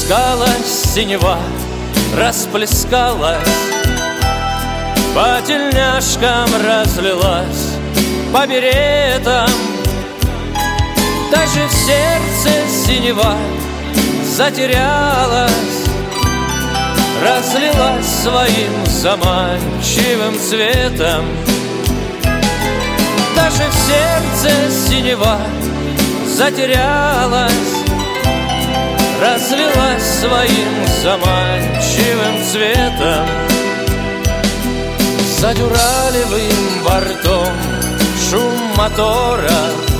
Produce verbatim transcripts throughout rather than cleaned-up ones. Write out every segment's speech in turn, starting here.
Расплескалась синева, расплескалась, по тельняшкам разлилась, по беретам. Даже в сердце синева затерялась, разлилась своим заманчивым цветом. Даже в сердце синева затерялась, разлилась своим заманчивым цветом. За дюралевым бортом шум мотора,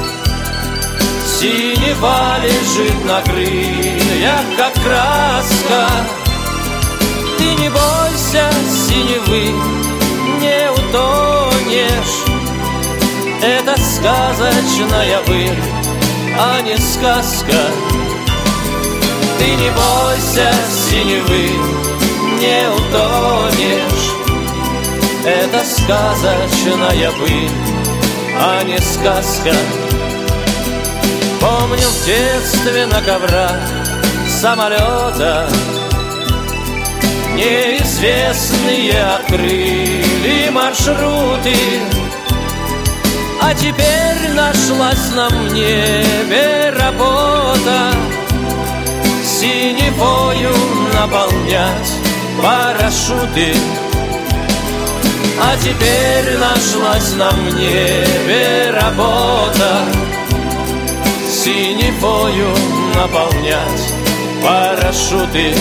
синева лежит на крыльях, как краска. Ты не бойся синевы, не утонешь. Это сказочная быль, а не сказка. Ты не бойся синевы, не утонешь. Это сказочная быль, а не сказка. Помню в детстве на коврах самолета неизвестные открыли маршруты. А теперь нашлась на небе работа синевою наполнять парашюты. А теперь нашлась на небе работа синевою наполнять парашюты.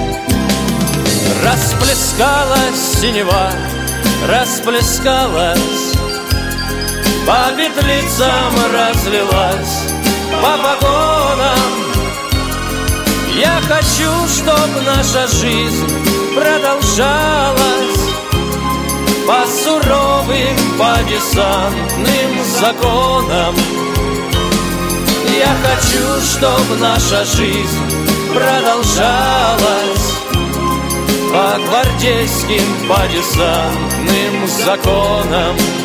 Расплескалась синева, расплескалась, по петлицам разлилась, по вагонам. Я хочу, чтоб наша жизнь продолжалась по суровым, по десантным законам. Я хочу, чтоб наша жизнь продолжалась по гвардейским, по десантным законам.